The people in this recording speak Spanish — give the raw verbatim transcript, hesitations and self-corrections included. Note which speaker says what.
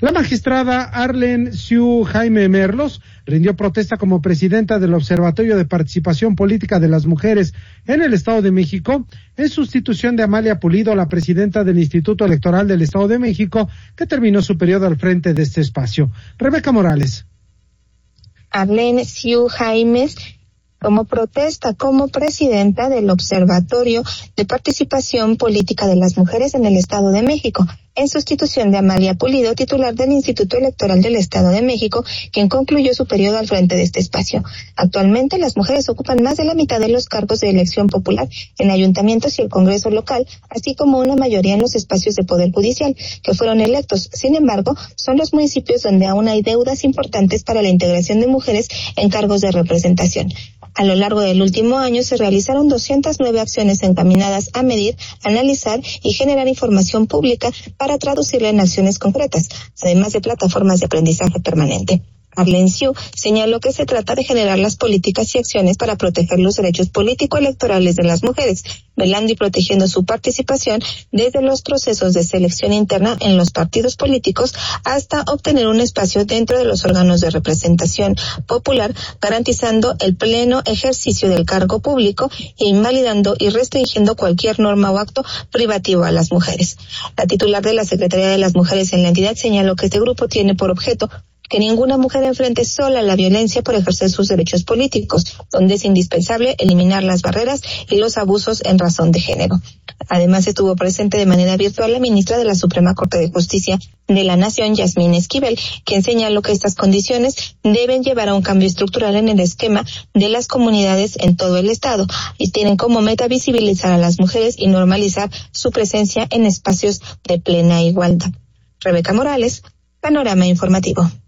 Speaker 1: La magistrada Arlen Siu Jaime Merlos rindió protesta como presidenta del Observatorio de Participación Política de las Mujeres en el Estado de México, en sustitución de Amalia Pulido, la presidenta del Instituto Electoral del Estado de México, que terminó su periodo al frente de este espacio. Rebeca Morales.
Speaker 2: Arlen Siu Jaime, como protesta como presidenta del Observatorio de Participación Política de las Mujeres en el Estado de México, en sustitución de Amalia Pulido, titular del Instituto Electoral del Estado de México, quien concluyó su periodo al frente de este espacio. Actualmente, las mujeres ocupan más de la mitad de los cargos de elección popular en ayuntamientos y el Congreso local, así como una mayoría en los espacios de poder judicial, que fueron electos. Sin embargo, son los municipios donde aún hay deudas importantes para la integración de mujeres en cargos de representación. A lo largo del último año se realizaron doscientas nueve acciones encaminadas a medir, analizar y generar información pública para traducirla en acciones concretas, además de plataformas de aprendizaje permanente. Arlen Siu señaló que se trata de generar las políticas y acciones para proteger los derechos político-electorales de las mujeres, velando y protegiendo su participación desde los procesos de selección interna en los partidos políticos hasta obtener un espacio dentro de los órganos de representación popular, garantizando el pleno ejercicio del cargo público e invalidando y restringiendo cualquier norma o acto privativo a las mujeres. La titular de la Secretaría de las Mujeres en la entidad señaló que este grupo tiene por objeto que ninguna mujer enfrente sola la violencia por ejercer sus derechos políticos, donde es indispensable eliminar las barreras y los abusos en razón de género. Además, estuvo presente de manera virtual la ministra de la Suprema Corte de Justicia de la Nación, Yasmín Esquivel, quien señaló que estas condiciones deben llevar a un cambio estructural en el esquema de las comunidades en todo el estado y tienen como meta visibilizar a las mujeres y normalizar su presencia en espacios de plena igualdad. Rebeca Morales, Panorama Informativo.